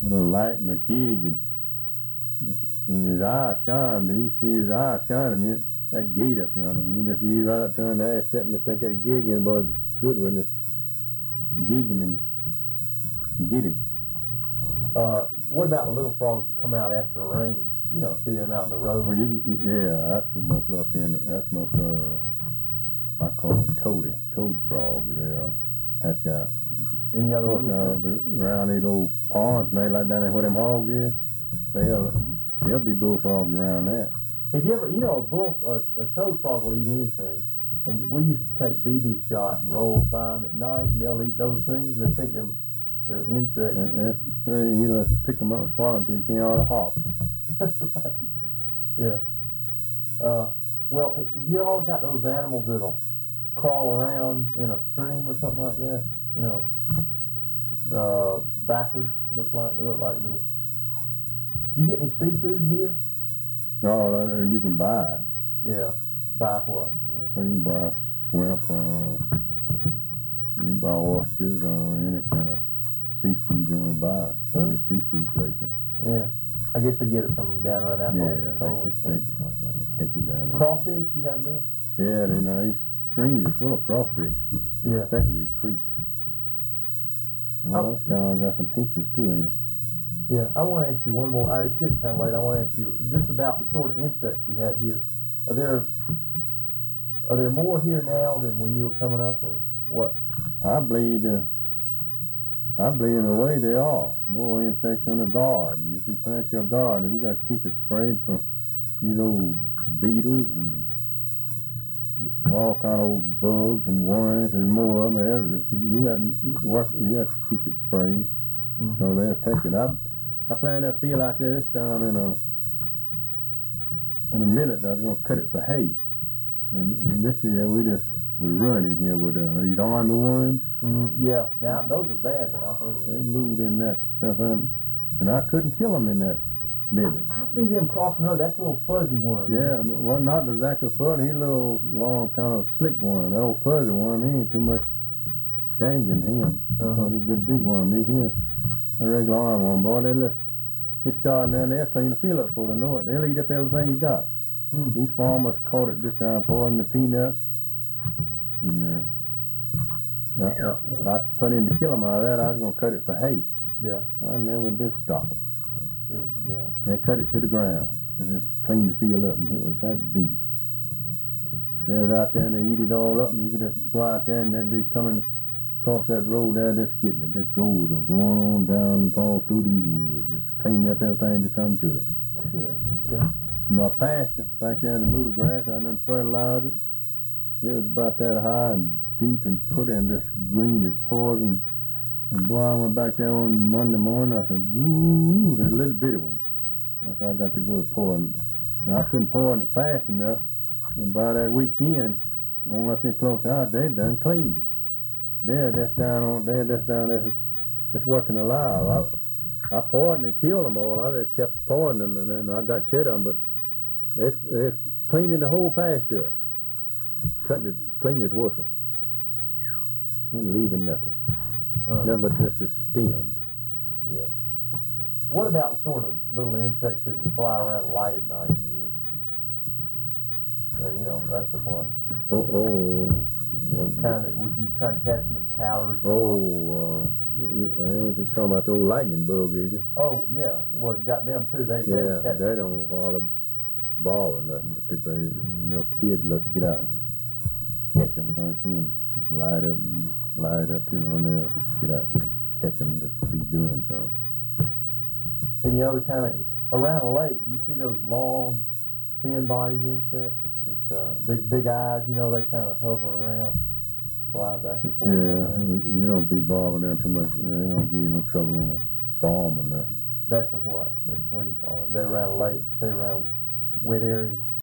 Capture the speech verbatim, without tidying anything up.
little light and a gig, and, and his eyes shine. You see his eyes shining. You, that gate up yonder. You just ease right up to him there, sitting to stick that gig in, boy. It's good when it gig him and get him. Uh, what about the little frogs that come out after rain? You know, see them out in the road. Well, you, yeah, that's most up in. That's most. Uh, I call them toady, toad frogs. They'll hatch out. Any other Of course, little now, around these old ponds, and they like down there where them hogs is, they'll there'll be bullfrogs around that. Have you ever, you know, a bull, a, a toad frog will eat anything, and we used to take B B shot and roll by them at night, and they'll eat those things. They think they're they're insects. And, and you know, pick them up and swallow them until you can't all hop. That's right. Yeah. Uh, well, have you all got those animals that'll crawl around in a stream or something like that? You know, uh, backwards, look like they look like little. You get any seafood here? No, uh, you can buy it. Yeah. Buy what? Uh, Or you can buy shrimp, uh, you can buy oysters, or any kind of seafood you want to buy. Some of the seafood places. yeah. I guess they get it from down around Yeah, Appalachian they, they, they catch it down there. Crawfish, you have them? Yeah, they know these streams are full of crawfish, Yeah. especially the creeks. And Oh. those guys got some pinches too, ain't it? Yeah, I want to ask you one more. I, it's getting kind of late. I want to ask you just about the sort of insects you had here. Are there are there more here now than when you were coming up, or what? I believe, uh, I believe in a way they are. More insects in the garden. If you plant your garden, you got to keep it sprayed for these old beetles and all kind of old bugs and worms. There's more of them. There. You got to work. You got to keep it sprayed, Mm-hmm. so they'll take it. I I planted that field out there this time in a in a millet. I was gonna cut it for hay, and, and this year we just we're running here with uh, these army worms. Mm, yeah. Now those are bad. Now I've heard of They them. moved in that stuff, and, and I couldn't kill them in that millet. I see them crossing the road. That's a little fuzzy worm. Yeah, well, not exactly fuzzy. He's a little long, kind of slick worm. That old fuzzy worm, he ain't too much danger in him. Uh-huh. He's a good big worm. These here, a regular arm worm, boy, they let it start down there, clean the field up before they know it. They'll eat up everything you got. Mm. These farmers caught it this time, pouring the peanuts. And, uh, I, I, I put in to kill them out of that. I was going to cut it for hay. Yeah. I never did stop them. Good. Yeah. They cut it to the ground and just cleaned the field up, and it was that deep. They was out there and they eat it all up, and you could just go out there and they'd be coming across that road there, just getting it. Just roads and going on down all through these woods, just cleaning up everything to come to it. Good. Yeah. And I passed it back there in the moodle grass. I done fertilized it. It was about that high and deep and pretty and just green as poison. And boy, I went back there on Monday morning. I said, "Woo!" There's little bitty ones. I said I got to go to pouring. Now I couldn't pour it fast enough. And by that weekend, on up here close out, they done cleaned it. There, that's down on there, that's down there, that's working alive. I, I poured and killed them all. I just kept pouring them, and then I got shit on them. But it's, it's cleaning the whole pasture. Cutting it, cleaning its whistle. And leaving nothing. Uh, Nothing but just the stems. Yeah. What about the sort of little insects that fly around light at night? And you're, uh, you know, that's the one. Oh, oh. Well, Kind of, would you try and catch them in powders? oh, uh, I ain't talking about the old lightning bug, is you? Oh, yeah. Well, you got them too. They, Yeah, they catch. they don't hardly ball or nothing, particularly, you know, kids love to get out and catch them, because see them light up and light up, you know, and they'll get out and catch them, just be doing something. Any other kind of, around a lake, do you see those long, thin-bodied insects? That, uh, big, big eyes, you know, they kind of hover around, fly back and forth. Yeah, like that. you don't be bothering them too much, they don't give you no trouble on the farm or nothing. That's a what? That's what do you call it? They're around lakes, they're around wet areas.